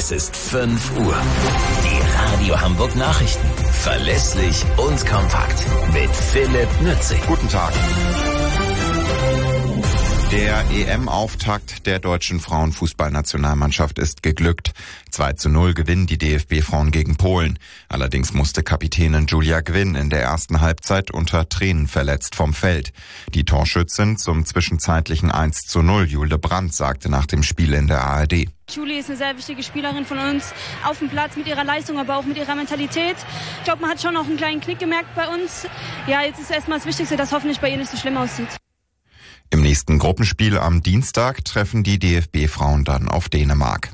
Es ist 5 Uhr. Die Radio Hamburg Nachrichten. Verlässlich und kompakt. Mit Philipp Nützig. Guten Tag. Der EM-Auftakt der deutschen Frauenfußballnationalmannschaft ist geglückt. 2:0 gewinnen die DFB-Frauen gegen Polen. Allerdings musste Kapitänin Julia Gwynn in der ersten Halbzeit unter Tränen verletzt vom Feld. Die Torschützin zum zwischenzeitlichen 1:0, Jule Brandt, sagte nach dem Spiel in der ARD. Julie ist eine sehr wichtige Spielerin von uns, auf dem Platz mit ihrer Leistung, aber auch mit ihrer Mentalität. Ich glaube, man hat schon auch einen kleinen Knick gemerkt bei uns. Ja, jetzt ist erstmal das Wichtigste, dass hoffentlich bei ihr nicht so schlimm aussieht. Im nächsten Gruppenspiel am Dienstag treffen die DFB-Frauen dann auf Dänemark.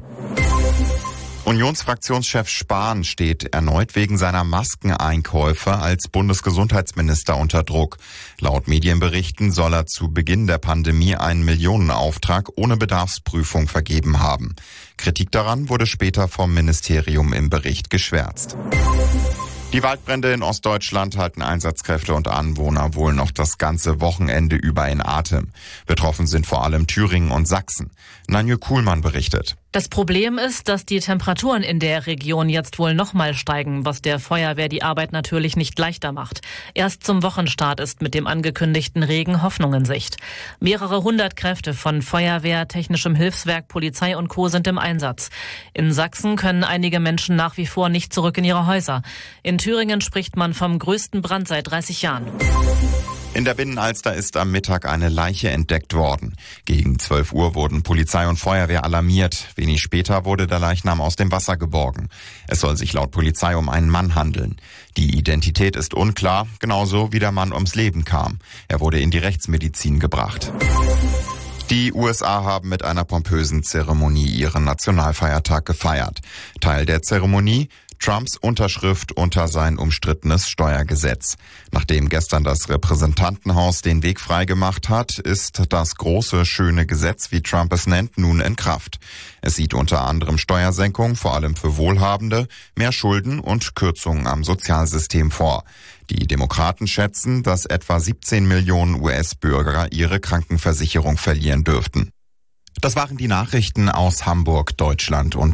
Unionsfraktionschef Spahn steht erneut wegen seiner Maskeneinkäufe als Bundesgesundheitsminister unter Druck. Laut Medienberichten soll er zu Beginn der Pandemie einen Millionenauftrag ohne Bedarfsprüfung vergeben haben. Kritik daran wurde später vom Ministerium im Bericht geschwärzt. Die Waldbrände in Ostdeutschland halten Einsatzkräfte und Anwohner wohl noch das ganze Wochenende über in Atem. Betroffen sind vor allem Thüringen und Sachsen. Nanje Kuhlmann berichtet. Das Problem ist, dass die Temperaturen in der Region jetzt wohl nochmal steigen, was der Feuerwehr die Arbeit natürlich nicht leichter macht. Erst zum Wochenstart ist mit dem angekündigten Regen Hoffnung in Sicht. Mehrere hundert Kräfte von Feuerwehr, Technischem Hilfswerk, Polizei und Co. sind im Einsatz. In Sachsen können einige Menschen nach wie vor nicht zurück in ihre Häuser. In Thüringen spricht man vom größten Brand seit 30 Jahren. In der Binnenalster ist am Mittag eine Leiche entdeckt worden. Gegen 12 Uhr wurden Polizei und Feuerwehr alarmiert. Wenig später wurde der Leichnam aus dem Wasser geborgen. Es soll sich laut Polizei um einen Mann handeln. Die Identität ist unklar, genauso wie der Mann ums Leben kam. Er wurde in die Rechtsmedizin gebracht. Die USA haben mit einer pompösen Zeremonie ihren Nationalfeiertag gefeiert. Teil der Zeremonie: Trumps Unterschrift unter sein umstrittenes Steuergesetz. Nachdem gestern das Repräsentantenhaus den Weg freigemacht hat, ist das große, schöne Gesetz, wie Trump es nennt, nun in Kraft. Es sieht unter anderem Steuersenkungen, vor allem für Wohlhabende, mehr Schulden und Kürzungen am Sozialsystem vor. Die Demokraten schätzen, dass etwa 17 Millionen US-Bürger ihre Krankenversicherung verlieren dürften. Das waren die Nachrichten aus Hamburg, Deutschland und